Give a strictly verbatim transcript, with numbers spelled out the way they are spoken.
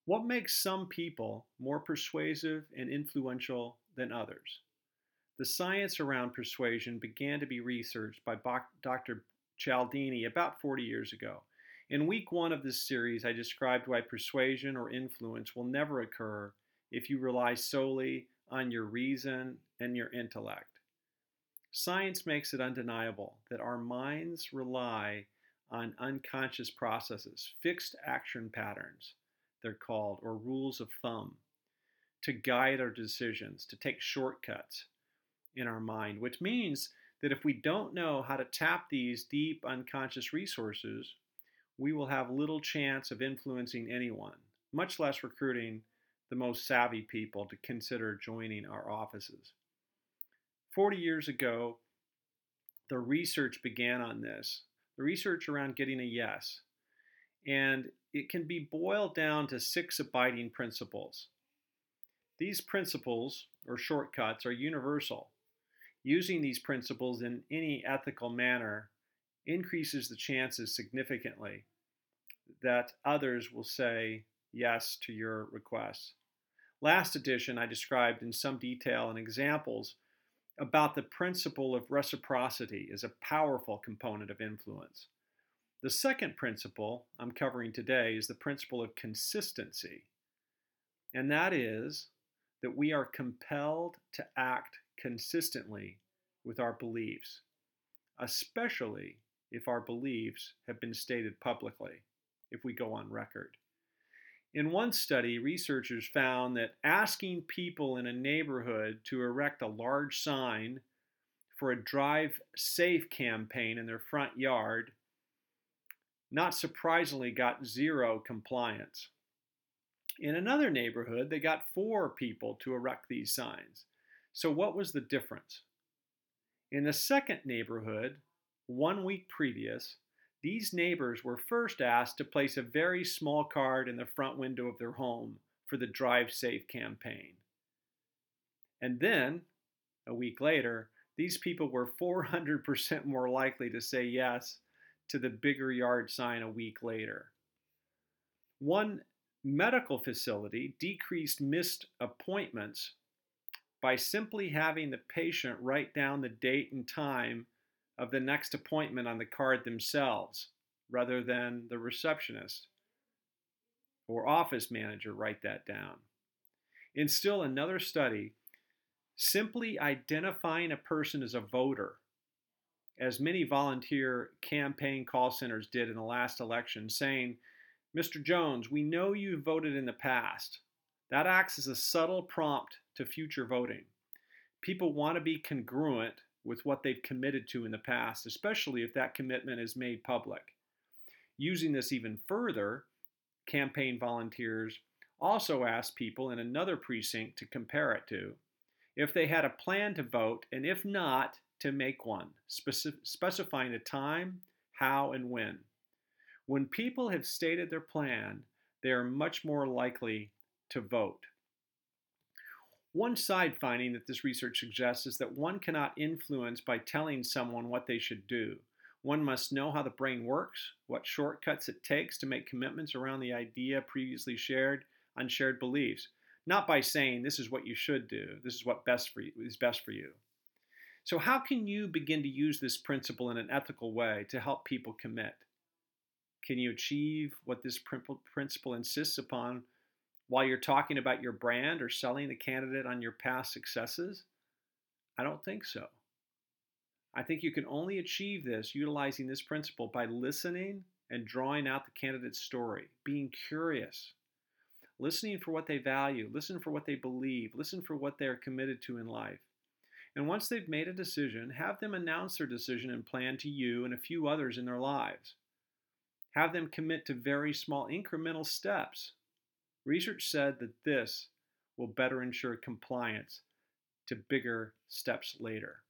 What makes some people more persuasive and influential than others? The science around persuasion began to be researched by Doctor Cialdini about forty years ago. In week one of this series, I described why persuasion or influence will never occur if you rely solely on your reason and your intellect. Science makes it undeniable that our minds rely on unconscious processes, fixed action patterns, they're called, or rules of thumb, to guide our decisions, to take shortcuts in our mind, which means that if we don't know how to tap these deep unconscious resources, we will have little chance of influencing anyone, much less recruiting the most savvy people to consider joining our offices. forty years ago, the research began on this, the research around getting a yes. And it can be boiled down to six abiding principles. These principles, or shortcuts, are universal. Using these principles in any ethical manner increases the chances significantly that others will say yes to your requests. Last edition, I described in some detail and examples about the principle of reciprocity as a powerful component of influence. The second principle I'm covering today is the principle of consistency, and that is that we are compelled to act consistently with our beliefs, especially if our beliefs have been stated publicly, if we go on record. In one study, researchers found that asking people in a neighborhood to erect a large sign for a Drive Safe campaign in their front yard, not surprisingly, got zero compliance. In another neighborhood, they got four people to erect these signs. So what was the difference? In the second neighborhood, one week previous, these neighbors were first asked to place a very small card in the front window of their home for the Drive Safe campaign. And then, a week later, these people were four hundred percent more likely to say yes to the bigger yard sign a week later. One medical facility decreased missed appointments by simply having the patient write down the date and time of the next appointment on the card themselves, rather than the receptionist or office manager write that down. In still another study, simply identifying a person as a voter, as many volunteer campaign call centers did in the last election, saying, "Mister Jones, we know you voted in the past." That acts as a subtle prompt to future voting. People want to be congruent with what they've committed to in the past, especially if that commitment is made public. Using this even further, campaign volunteers also asked people in another precinct to compare it to if they had a plan to vote, and if not, to make one, speci- specifying a time, how, and when. When people have stated their plan, they are much more likely to vote. One side finding that this research suggests is that one cannot influence by telling someone what they should do. One must know how the brain works, what shortcuts it takes to make commitments around the idea previously shared on shared beliefs, not by saying this is what you should do, this is what best for you, is best for you. So how can you begin to use this principle in an ethical way to help people commit? Can you achieve what this principle insists upon while you're talking about your brand or selling the candidate on your past successes? I don't think so. I think you can only achieve this utilizing this principle by listening and drawing out the candidate's story, being curious, listening for what they value, listen for what they believe, listen for what they are committed to in life. And once they've made a decision, have them announce their decision and plan to you and a few others in their lives. Have them commit to very small incremental steps. Research said that this will better ensure compliance to bigger steps later.